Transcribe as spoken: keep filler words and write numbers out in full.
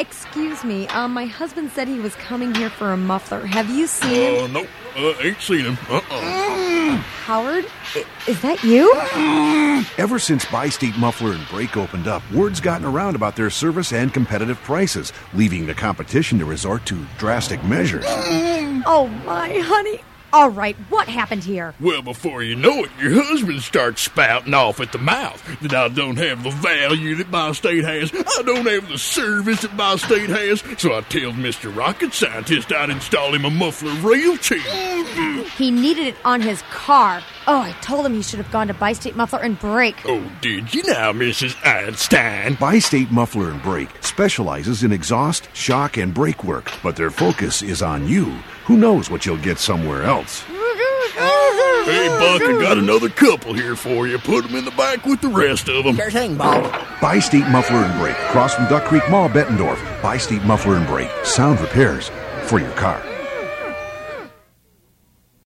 excuse me. Um, my husband said he was coming here for a muffler. Have you seen him? Uh, nope. Uh, ain't seen him. Uh-uh. Howard? I- is that you? Ever since Bi-State Muffler and Brake opened up, word's gotten around about their service and competitive prices, leaving the competition to resort to drastic measures. Oh, my honey. All right, what happened here? Well, before you know it, your husband starts spouting off at the mouth that I don't have the value that Bi-State has. I don't have the service that Bi-State has. So I told Mister Rocket Scientist I'd install him a muffler real cheap. He needed it on his car. Oh, I told him he should have gone to Bi-State Muffler and Brake. Oh, did you now, Missus Einstein? Bi-State Muffler and Brake specializes in exhaust, shock, and brake work, but their focus is on you. Who knows what you'll get somewhere else? Hey, Buck, I got another couple here for you. Put them in the back with the rest of them. Sure thing, Bob. Bi-State Muffler and Brake, across from Duck Creek Mall, Bettendorf. Bi-State Muffler and Brake, sound repairs for your car.